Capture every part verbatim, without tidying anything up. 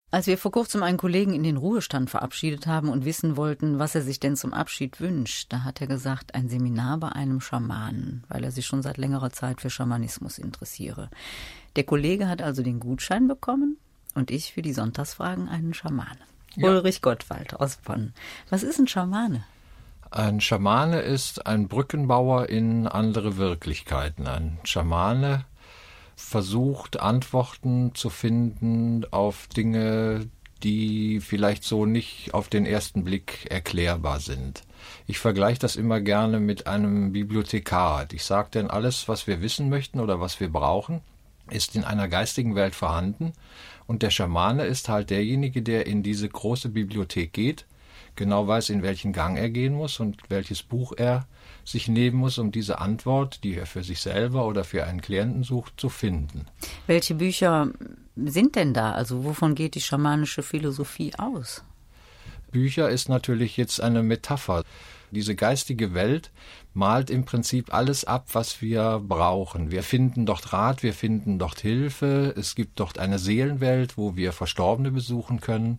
Als wir vor kurzem einen Kollegen in den Ruhestand verabschiedet haben und wissen wollten, was er sich denn zum Abschied wünscht, da hat er gesagt, ein Seminar bei einem Schamanen, weil er sich schon seit längerer Zeit für Schamanismus interessiere. Der Kollege hat also den Gutschein bekommen und ich für die Sonntagsfragen einen Schamane. Ja. Ulrich Gottwald aus Bonn. Was ist ein Schamane? Ein Schamane ist ein Brückenbauer in andere Wirklichkeiten. Ein Schamane versucht, Antworten zu finden auf Dinge, die vielleicht so nicht auf den ersten Blick erklärbar sind. Ich vergleiche das immer gerne mit einem Bibliothekar. Ich sage denn, alles, was wir wissen möchten oder was wir brauchen, ist in einer geistigen Welt vorhanden. Und der Schamane ist halt derjenige, der in diese große Bibliothek geht, genau weiß, in welchen Gang er gehen muss und welches Buch er sich nehmen muss, um diese Antwort, die er für sich selber oder für einen Klienten sucht, zu finden. Welche Bücher sind denn da? Also wovon geht die schamanische Philosophie aus? Bücher ist natürlich jetzt eine Metapher. Diese geistige Welt malt im Prinzip alles ab, was wir brauchen. Wir finden dort Rat, wir finden dort Hilfe. Es gibt dort eine Seelenwelt, wo wir Verstorbene besuchen können.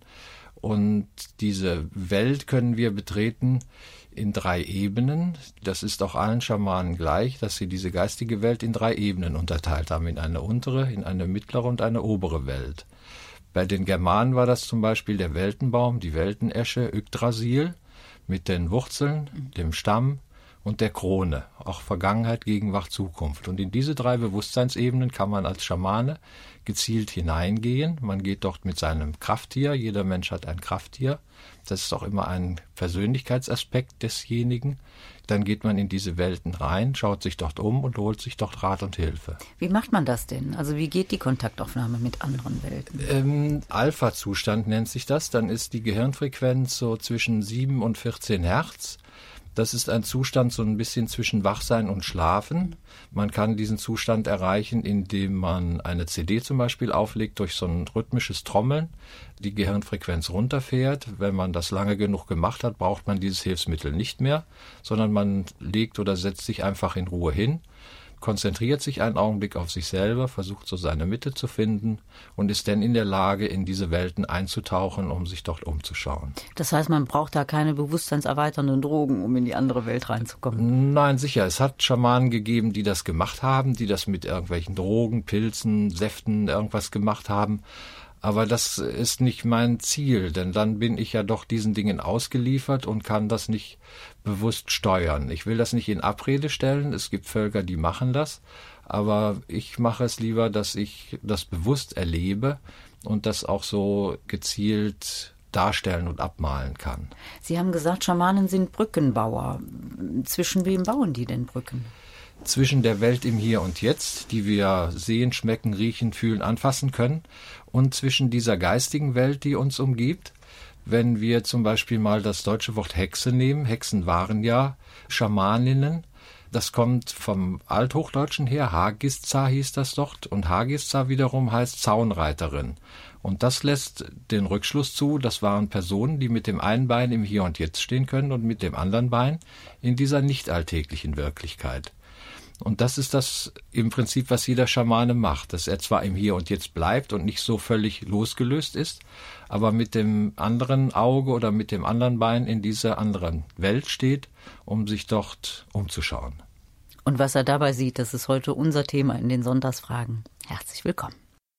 Und diese Welt können wir betreten in drei Ebenen. Das ist auch allen Schamanen gleich, dass sie diese geistige Welt in drei Ebenen unterteilt haben. In eine untere, in eine mittlere und eine obere Welt. Bei den Germanen war das zum Beispiel der Weltenbaum, die Weltenesche, Yggdrasil, mit den Wurzeln, dem Stamm und der Krone. Auch Vergangenheit, Gegenwart, Zukunft. Und in diese drei Bewusstseinsebenen kann man als Schamane gezielt hineingehen. Man geht dort mit seinem Krafttier. Jeder Mensch hat ein Krafttier. Das ist auch immer ein Persönlichkeitsaspekt desjenigen. Dann geht man in diese Welten rein, schaut sich dort um und holt sich dort Rat und Hilfe. Wie macht man das denn? Also wie geht die Kontaktaufnahme mit anderen Welten? Ähm, Alpha-Zustand nennt sich das. Dann ist die Gehirnfrequenz so zwischen sieben und vierzehn Hertz. Das ist ein Zustand so ein bisschen zwischen Wachsein und Schlafen. Man kann diesen Zustand erreichen, indem man eine C D zum Beispiel auflegt durch so ein rhythmisches Trommeln, die Gehirnfrequenz runterfährt. Wenn man das lange genug gemacht hat, braucht man dieses Hilfsmittel nicht mehr, sondern man legt oder setzt sich einfach in Ruhe hin, konzentriert sich einen Augenblick auf sich selber, versucht so seine Mitte zu finden und ist dann in der Lage, in diese Welten einzutauchen, um sich dort umzuschauen. Das heißt, man braucht da keine bewusstseinserweiternden Drogen, um in die andere Welt reinzukommen? Nein, sicher. Es hat Schamanen gegeben, die das gemacht haben, die das mit irgendwelchen Drogen, Pilzen, Säften, irgendwas gemacht haben. Aber das ist nicht mein Ziel, denn dann bin ich ja doch diesen Dingen ausgeliefert und kann das nicht bewusst steuern. Ich will das nicht in Abrede stellen, es gibt Völker, die machen das, aber ich mache es lieber, dass ich das bewusst erlebe und das auch so gezielt darstellen und abmalen kann. Sie haben gesagt, Schamanen sind Brückenbauer. Zwischen wem bauen die denn Brücken? Zwischen der Welt im Hier und Jetzt, die wir sehen, schmecken, riechen, fühlen, anfassen können, und zwischen dieser geistigen Welt, die uns umgibt. Wenn wir zum Beispiel mal das deutsche Wort Hexe nehmen, Hexen waren ja Schamaninnen. Das kommt vom Althochdeutschen her, Hagizza hieß das dort, und Hagizza wiederum heißt Zaunreiterin. Und das lässt den Rückschluss zu, das waren Personen, die mit dem einen Bein im Hier und Jetzt stehen können und mit dem anderen Bein in dieser nicht alltäglichen Wirklichkeit. Und das ist das im Prinzip, was jeder Schamane macht, dass er zwar im Hier und Jetzt bleibt und nicht so völlig losgelöst ist, aber mit dem anderen Auge oder mit dem anderen Bein in dieser anderen Welt steht, um sich dort umzuschauen. Und was er dabei sieht, das ist heute unser Thema in den Sonntagsfragen. Herzlich willkommen.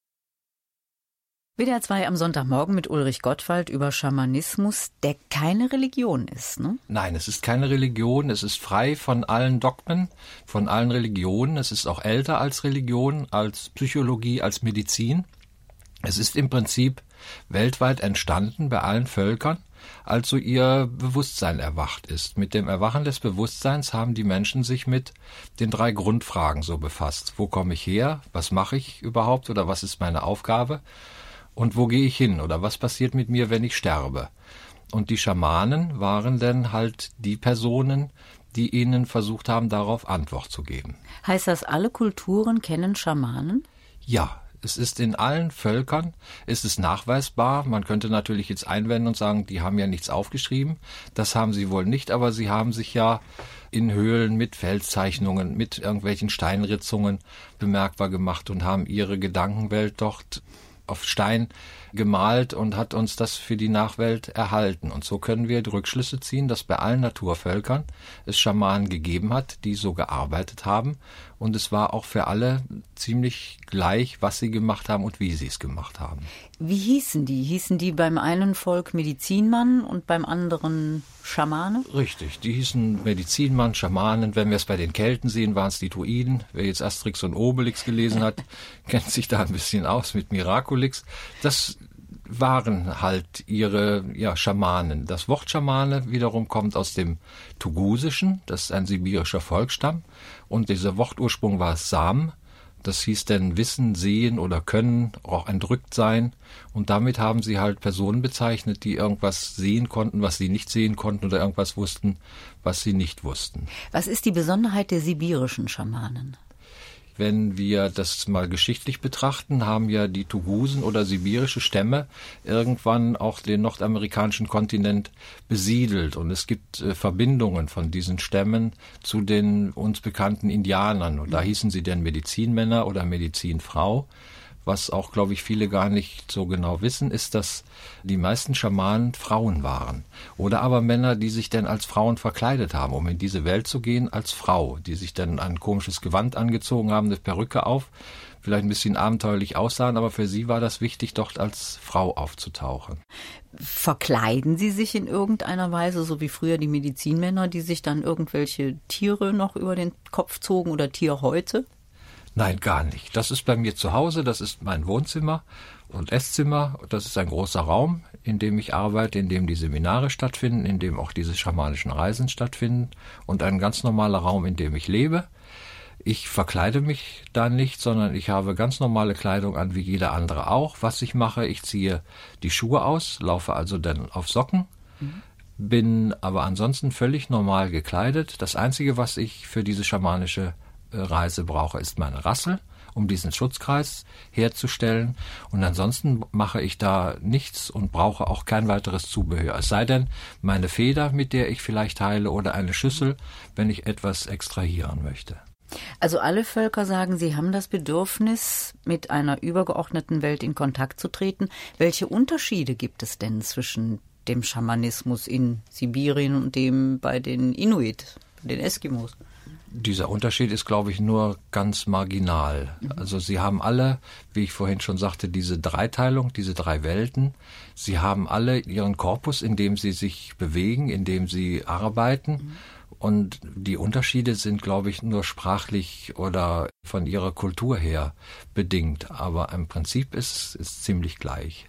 W D R zwei am Sonntagmorgen mit Ulrich Gottwald über Schamanismus, der keine Religion ist, ne? Nein, es ist keine Religion, es ist frei von allen Dogmen, von allen Religionen. Es ist auch älter als Religion, als Psychologie, als Medizin. Es ist im Prinzip weltweit entstanden bei allen Völkern, als so ihr Bewusstsein erwacht ist. Mit dem Erwachen des Bewusstseins haben die Menschen sich mit den drei Grundfragen so befasst. Wo komme ich her? Was mache ich überhaupt? Oder was ist meine Aufgabe? Und wo gehe ich hin oder was passiert mit mir, wenn ich sterbe? Und die Schamanen waren dann halt die Personen, die ihnen versucht haben, darauf Antwort zu geben. Heißt das, alle Kulturen kennen Schamanen? Ja, es ist in allen Völkern, es ist nachweisbar. Man könnte natürlich jetzt einwenden und sagen, die haben ja nichts aufgeschrieben. Das haben sie wohl nicht, aber sie haben sich ja in Höhlen mit Felszeichnungen, mit irgendwelchen Steinritzungen bemerkbar gemacht und haben ihre Gedankenwelt dort auf Stein gemalt und hat uns das für die Nachwelt erhalten. Und so können wir die Rückschlüsse ziehen, dass bei allen Naturvölkern es Schamanen gegeben hat, die so gearbeitet haben. Und es war auch für alle ziemlich gleich, was sie gemacht haben und wie sie es gemacht haben. Wie hießen die? Hießen die beim einen Volk Medizinmann und beim anderen Schamane? Richtig, die hießen Medizinmann, Schamanen. Wenn wir es bei den Kelten sehen, waren es die Druiden. Wer jetzt Asterix und Obelix gelesen hat, kennt sich da ein bisschen aus mit Miraculix. Das waren halt ihre ja, Schamanen. Das Wort Schamane wiederum kommt aus dem Tugusischen, das ist ein sibirischer Volksstamm. Und dieser Wortursprung war Sam. Das hieß denn Wissen, Sehen oder Können, auch entrückt sein. Und damit haben sie halt Personen bezeichnet, die irgendwas sehen konnten, was sie nicht sehen konnten oder irgendwas wussten, was sie nicht wussten. Was ist die Besonderheit der sibirischen Schamanen? Wenn wir das mal geschichtlich betrachten, haben ja die Tugusen oder sibirische Stämme irgendwann auch den nordamerikanischen Kontinent besiedelt. Und es gibt äh, Verbindungen von diesen Stämmen zu den uns bekannten Indianern. Und da hießen sie denn Medizinmänner oder Medizinfrau. Was auch, glaube ich, viele gar nicht so genau wissen, ist, dass die meisten Schamanen Frauen waren. Oder aber Männer, die sich denn als Frauen verkleidet haben, um in diese Welt zu gehen als Frau. Die sich dann ein komisches Gewand angezogen haben, eine Perücke auf, vielleicht ein bisschen abenteuerlich aussahen, aber für sie war das wichtig, dort als Frau aufzutauchen. Verkleiden sie sich in irgendeiner Weise, so wie früher die Medizinmänner, die sich dann irgendwelche Tiere noch über den Kopf zogen oder Tierhäute? Nein, gar nicht. Das ist bei mir zu Hause, das ist mein Wohnzimmer und Esszimmer. Das ist ein großer Raum, in dem ich arbeite, in dem die Seminare stattfinden, in dem auch diese schamanischen Reisen stattfinden und ein ganz normaler Raum, in dem ich lebe. Ich verkleide mich da nicht, sondern ich habe ganz normale Kleidung an, wie jeder andere auch. Was ich mache, ich ziehe die Schuhe aus, laufe also dann auf Socken, mhm. bin aber ansonsten völlig normal gekleidet. Das Einzige, was ich für diese schamanische Reise brauche, ist meine Rassel, um diesen Schutzkreis herzustellen. Und ansonsten mache ich da nichts und brauche auch kein weiteres Zubehör. Es sei denn, meine Feder, mit der ich vielleicht heile, oder eine Schüssel, wenn ich etwas extrahieren möchte. Also alle Völker sagen, sie haben das Bedürfnis, mit einer übergeordneten Welt in Kontakt zu treten. Welche Unterschiede gibt es denn zwischen dem Schamanismus in Sibirien und dem bei den Inuit, den Eskimos? Dieser Unterschied ist, glaube ich, nur ganz marginal. Also sie haben alle, wie ich vorhin schon sagte, diese Dreiteilung, diese drei Welten. Sie haben alle ihren Korpus, in dem sie sich bewegen, in dem sie arbeiten. Mhm. Und die Unterschiede sind, glaube ich, nur sprachlich oder von ihrer Kultur her bedingt. Aber im Prinzip ist es ziemlich gleich.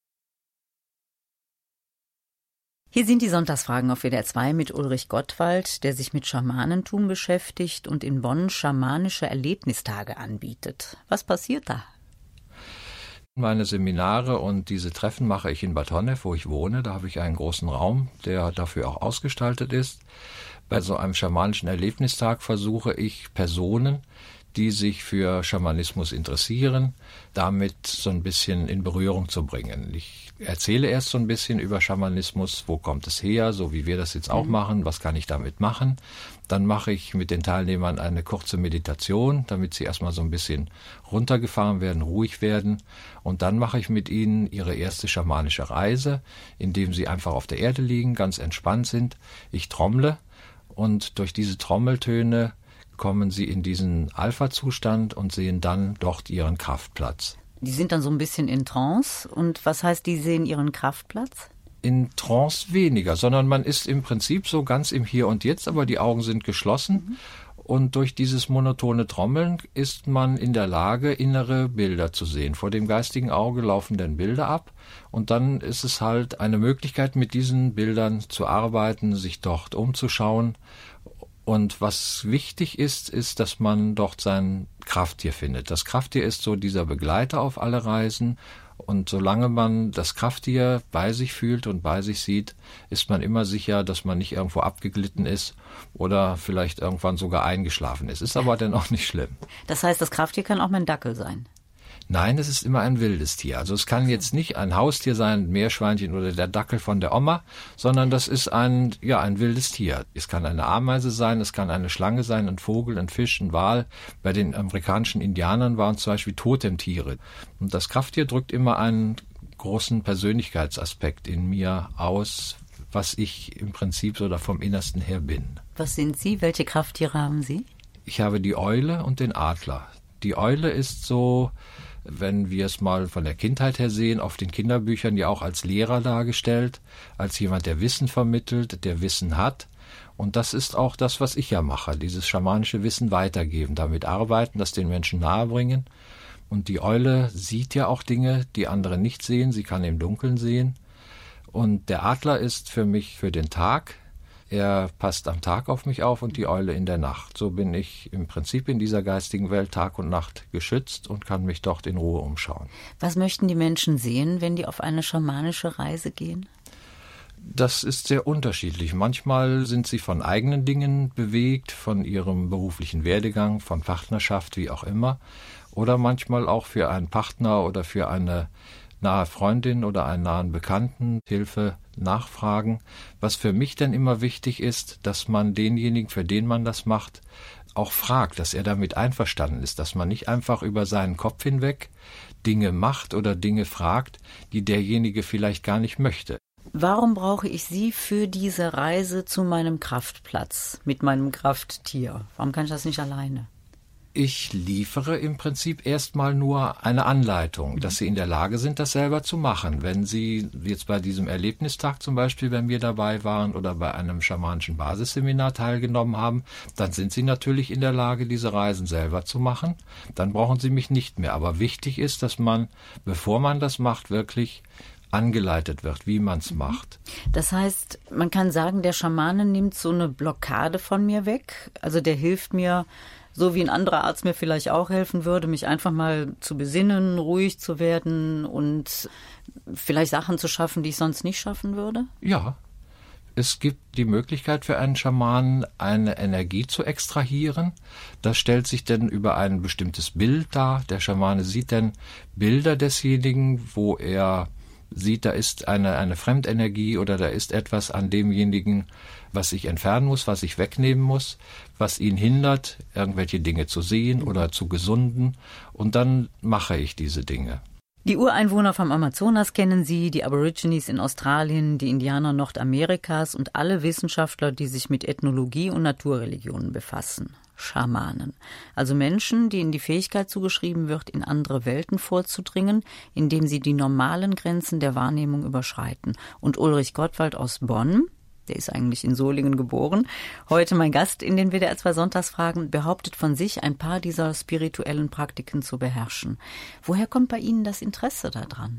Hier sind die Sonntagsfragen auf W D R zwei mit Ulrich Gottwald, der sich mit Schamanentum beschäftigt und in Bonn schamanische Erlebnistage anbietet. Was passiert da? Meine Seminare und diese Treffen mache ich in Bad Honnef, wo ich wohne. Da habe ich einen großen Raum, der dafür auch ausgestaltet ist. Bei so einem schamanischen Erlebnistag versuche ich Personen, die sich für Schamanismus interessieren, damit so ein bisschen in Berührung zu bringen. Ich erzähle erst so ein bisschen über Schamanismus, wo kommt es her, so wie wir das jetzt auch mhm. machen, was kann ich damit machen. Dann mache ich mit den Teilnehmern eine kurze Meditation, damit sie erstmal so ein bisschen runtergefahren werden, ruhig werden. Und dann mache ich mit ihnen ihre erste schamanische Reise, indem sie einfach auf der Erde liegen, ganz entspannt sind. Ich trommle und durch diese Trommeltöne kommen sie in diesen Alpha-Zustand und sehen dann dort ihren Kraftplatz. Die sind dann so ein bisschen in Trance. Und was heißt, die sehen ihren Kraftplatz? In Trance weniger, sondern man ist im Prinzip so ganz im Hier und Jetzt, aber die Augen sind geschlossen. Mhm. Und durch dieses monotone Trommeln ist man in der Lage, innere Bilder zu sehen. Vor dem geistigen Auge laufen dann Bilder ab. Und dann ist es halt eine Möglichkeit, mit diesen Bildern zu arbeiten, sich dort umzuschauen. Und was wichtig ist, ist, dass man dort sein Krafttier findet. Das Krafttier ist so dieser Begleiter auf alle Reisen. Und solange man das Krafttier bei sich fühlt und bei sich sieht, ist man immer sicher, dass man nicht irgendwo abgeglitten ist oder vielleicht irgendwann sogar eingeschlafen ist. Ist aber dann auch nicht schlimm. Das heißt, das Krafttier kann auch mein Dackel sein? Nein, es ist immer ein wildes Tier. Also es kann jetzt nicht ein Haustier sein, ein Meerschweinchen oder der Dackel von der Oma, sondern das ist ein, ja, ein wildes Tier. Es kann eine Ameise sein, es kann eine Schlange sein, ein Vogel, ein Fisch, ein Wal. Bei den amerikanischen Indianern waren zum Beispiel Totemtiere. Und das Krafttier drückt immer einen großen Persönlichkeitsaspekt in mir aus, was ich im Prinzip so da vom Innersten her bin. Was sind Sie? Welche Krafttiere haben Sie? Ich habe die Eule und den Adler. Die Eule ist so, wenn wir es mal von der Kindheit her sehen, auf den Kinderbüchern ja auch als Lehrer dargestellt, als jemand, der Wissen vermittelt, der Wissen hat. Und das ist auch das, was ich ja mache, dieses schamanische Wissen weitergeben, damit arbeiten, das den Menschen nahebringen. Und die Eule sieht ja auch Dinge, die andere nicht sehen, sie kann im Dunkeln sehen. Und der Adler ist für mich für den Tag. Er passt am Tag auf mich auf und die Eule in der Nacht. So bin ich im Prinzip in dieser geistigen Welt Tag und Nacht geschützt und kann mich dort in Ruhe umschauen. Was möchten die Menschen sehen, wenn die auf eine schamanische Reise gehen? Das ist sehr unterschiedlich. Manchmal sind sie von eigenen Dingen bewegt, von ihrem beruflichen Werdegang, von Partnerschaft, wie auch immer. Oder manchmal auch für einen Partner oder für eine nahe Freundin oder einen nahen Bekannten Hilfe nachfragen. Was für mich dann immer wichtig ist, dass man denjenigen, für den man das macht, auch fragt, dass er damit einverstanden ist, dass man nicht einfach über seinen Kopf hinweg Dinge macht oder Dinge fragt, die derjenige vielleicht gar nicht möchte. Warum brauche ich Sie für diese Reise zu meinem Kraftplatz mit meinem Krafttier? Warum kann ich das nicht alleine? Ich liefere im Prinzip erstmal nur eine Anleitung, dass Sie in der Lage sind, das selber zu machen. Wenn Sie jetzt bei diesem Erlebnistag zum Beispiel bei mir dabei waren oder bei einem schamanischen Basisseminar teilgenommen haben, dann sind Sie natürlich in der Lage, diese Reisen selber zu machen. Dann brauchen Sie mich nicht mehr. Aber wichtig ist, dass man, bevor man das macht, wirklich angeleitet wird, wie man es macht. Das heißt, man kann sagen, der Schamane nimmt so eine Blockade von mir weg. Also der hilft mir, so wie ein anderer Arzt mir vielleicht auch helfen würde, mich einfach mal zu besinnen, ruhig zu werden und vielleicht Sachen zu schaffen, die ich sonst nicht schaffen würde? Ja, es gibt die Möglichkeit für einen Schamanen, eine Energie zu extrahieren. Das stellt sich dann über ein bestimmtes Bild dar. Der Schamane sieht dann Bilder desjenigen, wo er sieht, da ist eine, eine Fremdenergie oder da ist etwas an demjenigen, was ich entfernen muss, was ich wegnehmen muss, was ihn hindert, irgendwelche Dinge zu sehen oder zu gesunden. Und dann mache ich diese Dinge. Die Ureinwohner vom Amazonas kennen Sie, die Aborigines in Australien, die Indianer Nordamerikas und alle Wissenschaftler, die sich mit Ethnologie und Naturreligionen befassen. Schamanen. Also Menschen, denen die Fähigkeit zugeschrieben wird, in andere Welten vorzudringen, indem sie die normalen Grenzen der Wahrnehmung überschreiten. Und Ulrich Gottwald aus Bonn, der ist eigentlich in Solingen geboren, heute mein Gast in den W D R zwei Sonntagsfragen, behauptet von sich, ein paar dieser spirituellen Praktiken zu beherrschen. Woher kommt bei Ihnen das Interesse daran?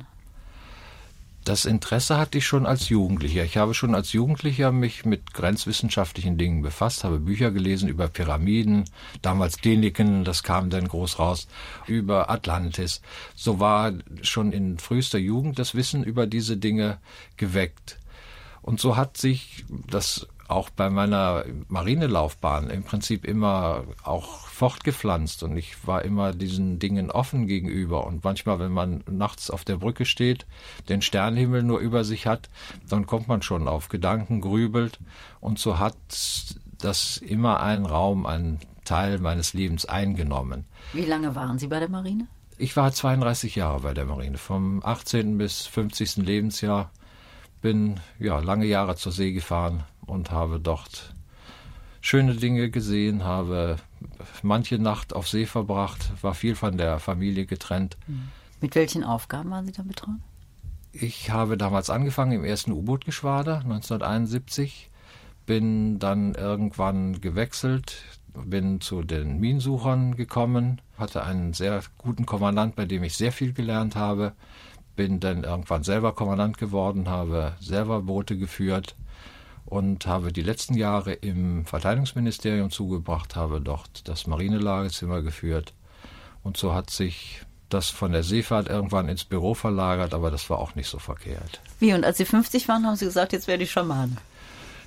Das Interesse hatte ich schon als Jugendlicher. Ich habe schon als Jugendlicher mich mit grenzwissenschaftlichen Dingen befasst, habe Bücher gelesen über Pyramiden, damals Kliniken, das kam dann groß raus, über Atlantis. So war schon in frühester Jugend das Wissen über diese Dinge geweckt. Und so hat sich das auch bei meiner Marinelaufbahn im Prinzip immer auch fortgepflanzt und ich war immer diesen Dingen offen gegenüber und manchmal, wenn man nachts auf der Brücke steht, den Sternenhimmel nur über sich hat, dann kommt man schon auf Gedanken, grübelt und so hat das immer einen Raum, einen Teil meines Lebens eingenommen. Wie lange waren Sie bei der Marine? Ich war zweiunddreißig Jahre bei der Marine, vom achtzehnten bis fünfzigsten Lebensjahr. Bin ja lange Jahre zur See gefahren und habe dort schöne Dinge gesehen, habe manche Nacht auf See verbracht, war viel von der Familie getrennt. Mit welchen Aufgaben waren Sie da betraut? Ich habe damals angefangen im ersten U-Boot-Geschwader neunzehnhunderteinundsiebzig, bin dann irgendwann gewechselt, bin zu den Minensuchern gekommen, hatte einen sehr guten Kommandant, bei dem ich sehr viel gelernt habe. Bin dann irgendwann selber Kommandant geworden, habe selber Boote geführt und habe die letzten Jahre im Verteidigungsministerium zugebracht, habe dort das Marinelagezimmer geführt. Und so hat sich das von der Seefahrt irgendwann ins Büro verlagert, aber das war auch nicht so verkehrt. Wie, und als Sie fünfzig waren, haben Sie gesagt, jetzt werde ich Schamane?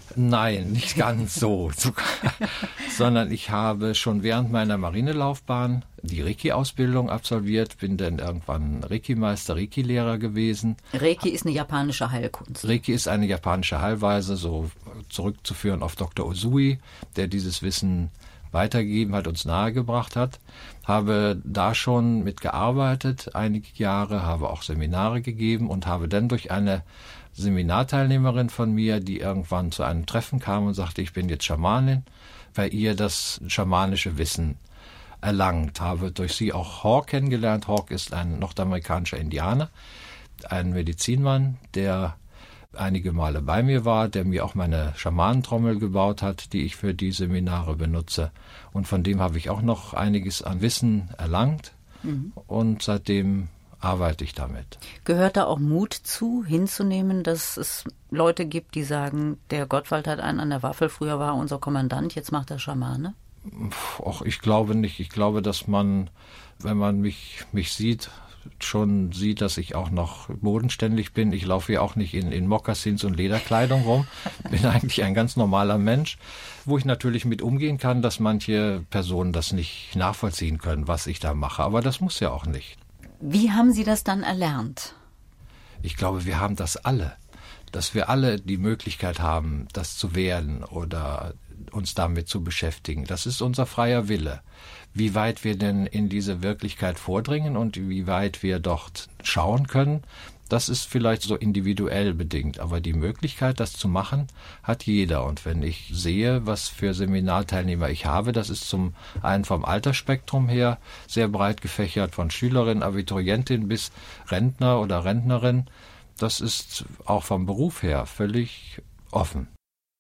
Nein, nicht ganz so, sondern ich habe schon während meiner Marinelaufbahn die Reiki-Ausbildung absolviert, bin dann irgendwann Reiki-Meister, Reiki-Lehrer gewesen. Reiki ist eine japanische Heilkunst. Reiki ist eine japanische Heilweise, so zurückzuführen auf Doktor Usui, der dieses Wissen weitergegeben hat, uns nahegebracht hat. Habe da schon mitgearbeitet, einige Jahre, habe auch Seminare gegeben und habe dann durch eine Seminarteilnehmerin von mir, die irgendwann zu einem Treffen kam und sagte, ich bin jetzt Schamanin, bei ihr das schamanische Wissen erlangt. Habe durch sie auch Hawk kennengelernt. Hawk ist ein nordamerikanischer Indianer, ein Medizinmann, der einige Male bei mir war, der mir auch meine Schamanentrommel gebaut hat, die ich für die Seminare benutze. Und von dem habe ich auch noch einiges an Wissen erlangt. Mhm. Und seitdem arbeite ich damit. Gehört da auch Mut zu, hinzunehmen, dass es Leute gibt, die sagen, der Gottwald hat einen an der Waffel, früher war er unser Kommandant, jetzt macht er Schamane? Och, ich glaube nicht. Ich glaube, dass man, wenn man mich, mich sieht, schon sieht, dass ich auch noch bodenständig bin. Ich laufe ja auch nicht in, in Mokassins und Lederkleidung rum. Bin eigentlich ein ganz normaler Mensch, wo ich natürlich mit umgehen kann, dass manche Personen das nicht nachvollziehen können, was ich da mache. Aber das muss ja auch nicht. Wie haben Sie das dann erlernt? Ich glaube, wir haben das alle. Dass wir alle die Möglichkeit haben, das zu werden oder uns damit zu beschäftigen. Das ist unser freier Wille. Wie weit wir denn in diese Wirklichkeit vordringen und wie weit wir dort schauen können, das ist vielleicht so individuell bedingt. Aber die Möglichkeit, das zu machen, hat jeder. Und wenn ich sehe, was für Seminarteilnehmer ich habe, das ist zum einen vom Altersspektrum her sehr breit gefächert, von Schülerin, Abiturientin bis Rentner oder Rentnerin. Das ist auch vom Beruf her völlig offen.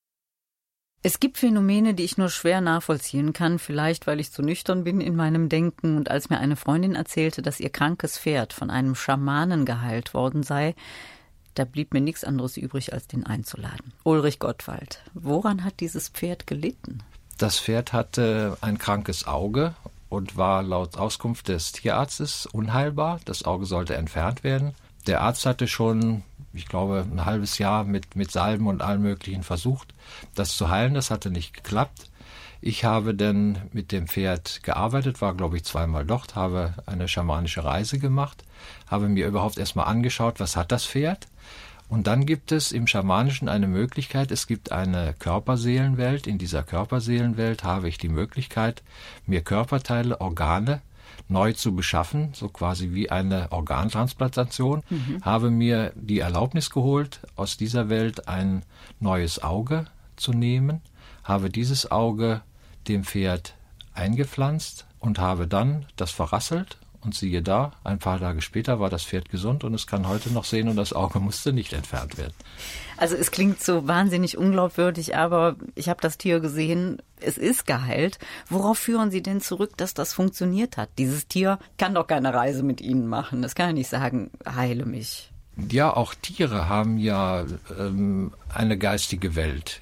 Es gibt Phänomene, die ich nur schwer nachvollziehen kann, vielleicht weil ich zu nüchtern bin in meinem Denken. Und als mir eine Freundin erzählte, dass ihr krankes Pferd von einem Schamanen geheilt worden sei, da blieb mir nichts anderes übrig, als den einzuladen. Ulrich Gottwald, woran hat dieses Pferd gelitten? Das Pferd hatte ein krankes Auge und war laut Auskunft des Tierarztes unheilbar. Das Auge sollte entfernt werden. Der Arzt hatte schon, ich glaube, ein halbes Jahr mit, mit Salben und allem Möglichen versucht, das zu heilen. Das hatte nicht geklappt. Ich habe dann mit dem Pferd gearbeitet, war, glaube ich, zweimal dort, habe eine schamanische Reise gemacht, habe mir überhaupt erstmal angeschaut, was hat das Pferd. Und dann gibt es im Schamanischen eine Möglichkeit, es gibt eine Körperseelenwelt. In dieser Körperseelenwelt habe ich die Möglichkeit, mir Körperteile, Organe neu zu beschaffen, so quasi wie eine Organtransplantation, mhm. habe mir die Erlaubnis geholt, aus dieser Welt ein neues Auge zu nehmen, habe dieses Auge dem Pferd eingepflanzt und habe dann das verrasselt und siehe da, ein paar Tage später war das Pferd gesund und es kann heute noch sehen und das Auge musste nicht entfernt werden. Also es klingt so wahnsinnig unglaubwürdig, aber ich habe das Tier gesehen, es ist geheilt. Worauf führen Sie denn zurück, dass das funktioniert hat? Dieses Tier kann doch keine Reise mit Ihnen machen. Das kann ja nicht sagen, heile mich. Ja, auch Tiere haben ja ähm, eine geistige Welt.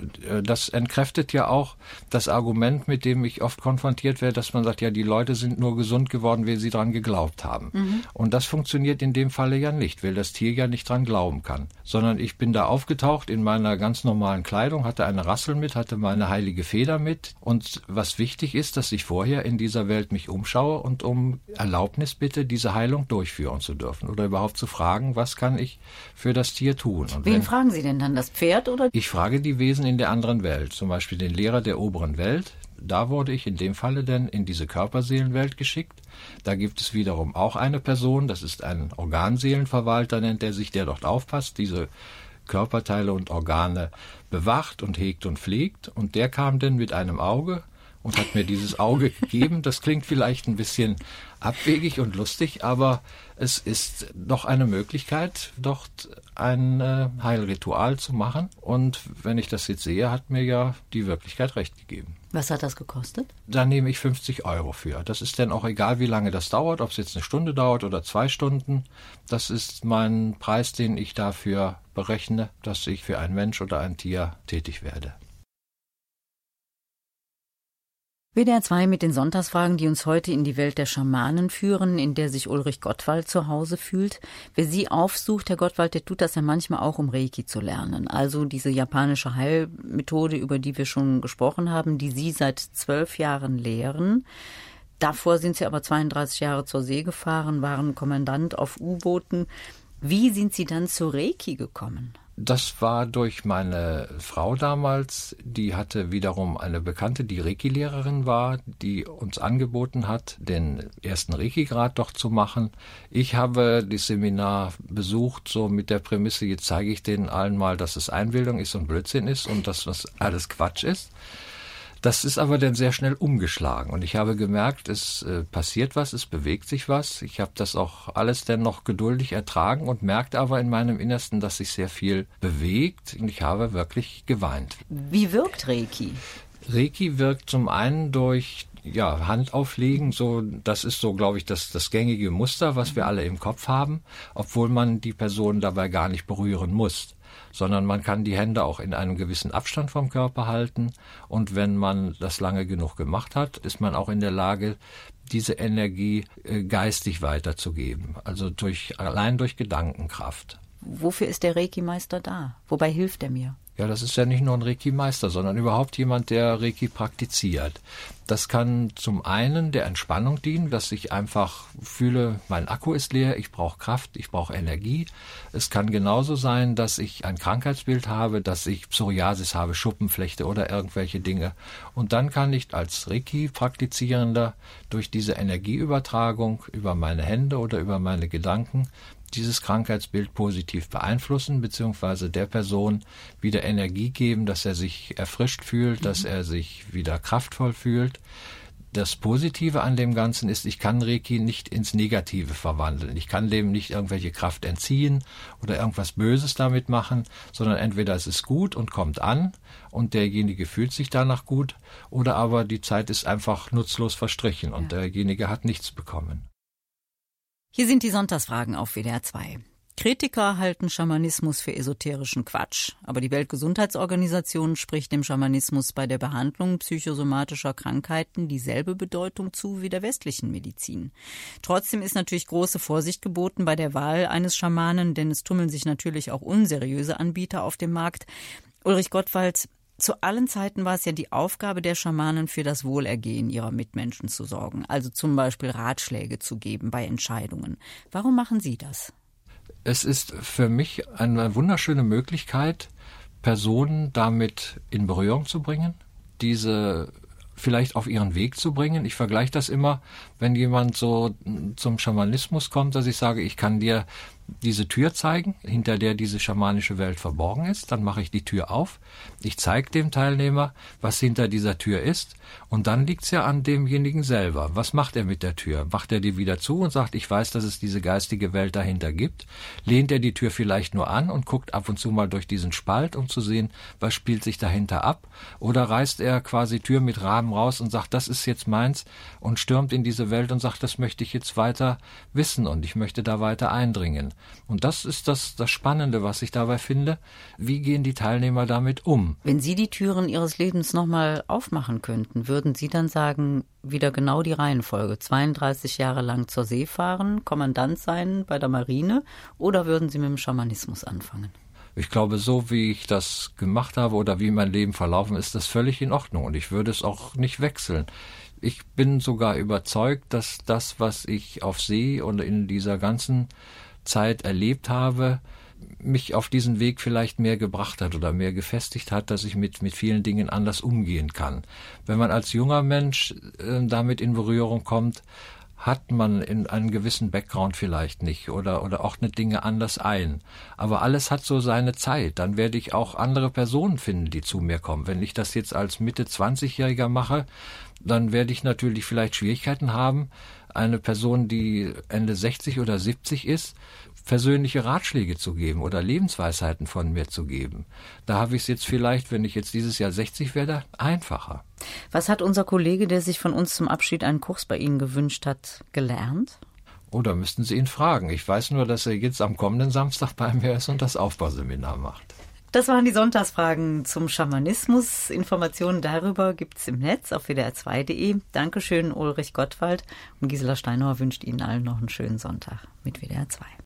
Das entkräftet ja auch das Argument, mit dem ich oft konfrontiert werde, dass man sagt, ja, die Leute sind nur gesund geworden, weil sie dran geglaubt haben. Mhm. Und das funktioniert in dem Falle ja nicht, weil das Tier ja nicht dran glauben kann. Sondern ich bin da aufgetaucht in meiner ganz normalen Kleidung, hatte eine Rassel mit, hatte meine heilige Feder mit. Und was wichtig ist, dass ich vorher in dieser Welt mich umschaue und um Erlaubnis bitte, diese Heilung durchführen zu dürfen. Oder überhaupt zu fragen, was kann ich für das Tier tun? Und Wen wenn, fragen Sie denn dann, das Pferd oder? Ich frage die Wesen in der anderen Welt, zum Beispiel den Lehrer der oberen Welt. Da wurde ich in dem Falle dann in diese Körperseelenwelt geschickt. Da gibt es wiederum auch eine Person, das ist ein Organseelenverwalter, nennt er sich, der dort aufpasst, diese Körperteile und Organe bewacht und hegt und pflegt. Und der kam dann mit einem Auge und hat mir dieses Auge gegeben. Das klingt vielleicht ein bisschen abwegig und lustig, aber es ist doch eine Möglichkeit, dort ein äh, Heilritual zu machen. Und wenn ich das jetzt sehe, hat mir ja die Wirklichkeit recht gegeben. Was hat das gekostet? Da nehme ich fünfzig Euro für. Das ist dann auch egal, wie lange das dauert, ob es jetzt eine Stunde dauert oder zwei Stunden. Das ist mein Preis, den ich dafür berechne, dass ich für ein Mensch oder ein Tier tätig werde. W D R zwei mit den Sonntagsfragen, die uns heute in die Welt der Schamanen führen, in der sich Ulrich Gottwald zu Hause fühlt. Wer Sie aufsucht, Herr Gottwald, der tut das ja manchmal auch, um Reiki zu lernen. Also diese japanische Heilmethode, über die wir schon gesprochen haben, die Sie seit zwölf Jahren lehren. Davor sind Sie aber zweiunddreißig Jahre zur See gefahren, waren Kommandant auf U-Booten. Wie sind Sie dann zu Reiki gekommen? Das war durch meine Frau damals, die hatte wiederum eine Bekannte, die Reiki-Lehrerin war, die uns angeboten hat, den ersten Reiki-Grad doch zu machen. Ich habe das Seminar besucht, so mit der Prämisse, jetzt zeige ich denen allen mal, dass es Einbildung ist und Blödsinn ist und dass das alles Quatsch ist. Das ist aber dann sehr schnell umgeschlagen und ich habe gemerkt, es äh, passiert was, es bewegt sich was. Ich habe das auch alles dann noch geduldig ertragen und merkte aber in meinem Innersten, dass sich sehr viel bewegt und ich habe wirklich geweint. Wie wirkt Reiki? Reiki wirkt zum einen durch ja, Handauflegen, so, das ist so, glaube ich, das, das gängige Muster, was wir alle im Kopf haben, obwohl man die Person dabei gar nicht berühren muss, sondern man kann die Hände auch in einem gewissen Abstand vom Körper halten und wenn man das lange genug gemacht hat, ist man auch in der Lage, diese Energie äh, geistig weiterzugeben, also durch, allein durch Gedankenkraft. Wofür ist der Reiki-Meister da? Wobei hilft er mir? Ja, das ist ja nicht nur ein Reiki-Meister, sondern überhaupt jemand, der Reiki praktiziert. Das kann zum einen der Entspannung dienen, dass ich einfach fühle, mein Akku ist leer, ich brauche Kraft, ich brauche Energie. Es kann genauso sein, dass ich ein Krankheitsbild habe, dass ich Psoriasis habe, Schuppenflechte oder irgendwelche Dinge. Und dann kann ich als Reiki-Praktizierender durch diese Energieübertragung über meine Hände oder über meine Gedanken dieses Krankheitsbild positiv beeinflussen, beziehungsweise der Person wieder Energie geben, dass er sich erfrischt fühlt, mhm. dass er sich wieder kraftvoll fühlt. Das Positive an dem Ganzen ist, ich kann Reiki nicht ins Negative verwandeln. Ich kann dem nicht irgendwelche Kraft entziehen oder irgendwas Böses damit machen, sondern entweder es ist gut und kommt an und derjenige fühlt sich danach gut, oder aber die Zeit ist einfach nutzlos verstrichen und ja. derjenige hat nichts bekommen. Hier sind die Sonntagsfragen auf W D R zwei. Kritiker halten Schamanismus für esoterischen Quatsch, aber die Weltgesundheitsorganisation spricht dem Schamanismus bei der Behandlung psychosomatischer Krankheiten dieselbe Bedeutung zu wie der westlichen Medizin. Trotzdem ist natürlich große Vorsicht geboten bei der Wahl eines Schamanen, denn es tummeln sich natürlich auch unseriöse Anbieter auf dem Markt. Ulrich Gottwald, zu allen Zeiten war es ja die Aufgabe der Schamanen, für das Wohlergehen ihrer Mitmenschen zu sorgen, also zum Beispiel Ratschläge zu geben bei Entscheidungen. Warum machen Sie das? Es ist für mich eine wunderschöne Möglichkeit, Personen damit in Berührung zu bringen, diese vielleicht auf ihren Weg zu bringen. Ich vergleiche das immer, wenn jemand so zum Schamanismus kommt, dass ich sage, ich kann dir diese Tür zeigen, hinter der diese schamanische Welt verborgen ist. Dann mache ich die Tür auf. Ich zeige dem Teilnehmer, was hinter dieser Tür ist. Und dann liegt es ja an demjenigen selber. Was macht er mit der Tür? Macht er die wieder zu und sagt, ich weiß, dass es diese geistige Welt dahinter gibt? Lehnt er die Tür vielleicht nur an und guckt ab und zu mal durch diesen Spalt, um zu sehen, was spielt sich dahinter ab? Oder reißt er quasi Tür mit Rahmen raus und sagt, das ist jetzt meins und stürmt in diese Welt und sagt, das möchte ich jetzt weiter wissen und ich möchte da weiter eindringen. Und das ist das, das Spannende, was ich dabei finde. Wie gehen die Teilnehmer damit um? Wenn Sie die Türen Ihres Lebens nochmal aufmachen könnten, würden Sie dann sagen, wieder genau die Reihenfolge, zweiunddreißig Jahre lang zur See fahren, Kommandant sein bei der Marine, oder würden Sie mit dem Schamanismus anfangen? Ich glaube, so wie ich das gemacht habe oder wie mein Leben verlaufen ist, das völlig in Ordnung und ich würde es auch nicht wechseln. Ich bin sogar überzeugt, dass das, was ich auf See und in dieser ganzen Zeit erlebt habe, mich auf diesen Weg vielleicht mehr gebracht hat oder mehr gefestigt hat, dass ich mit, mit vielen Dingen anders umgehen kann. Wenn man als junger Mensch äh, damit in Berührung kommt, hat man in einen gewissen Background vielleicht nicht oder, oder ordnet Dinge anders ein. Aber alles hat so seine Zeit. Dann werde ich auch andere Personen finden, die zu mir kommen. Wenn ich das jetzt als Mitte zwanzigjähriger mache, dann werde ich natürlich vielleicht Schwierigkeiten haben, eine Person, die Ende sechzig oder siebzig ist, persönliche Ratschläge zu geben oder Lebensweisheiten von mir zu geben. Da habe ich es jetzt vielleicht, wenn ich jetzt dieses Jahr sechzig werde, einfacher. Was hat unser Kollege, der sich von uns zum Abschied einen Kurs bei Ihnen gewünscht hat, gelernt? Oh, da müssten Sie ihn fragen. Ich weiß nur, dass er jetzt am kommenden Samstag bei mir ist und das Aufbauseminar macht. Das waren die Sonntagsfragen zum Schamanismus. Informationen darüber gibt's im Netz auf w d r zwei punkt d e. Dankeschön, Ulrich Gottwald. Und Gisela Steinauer wünscht Ihnen allen noch einen schönen Sonntag mit W D R zwei.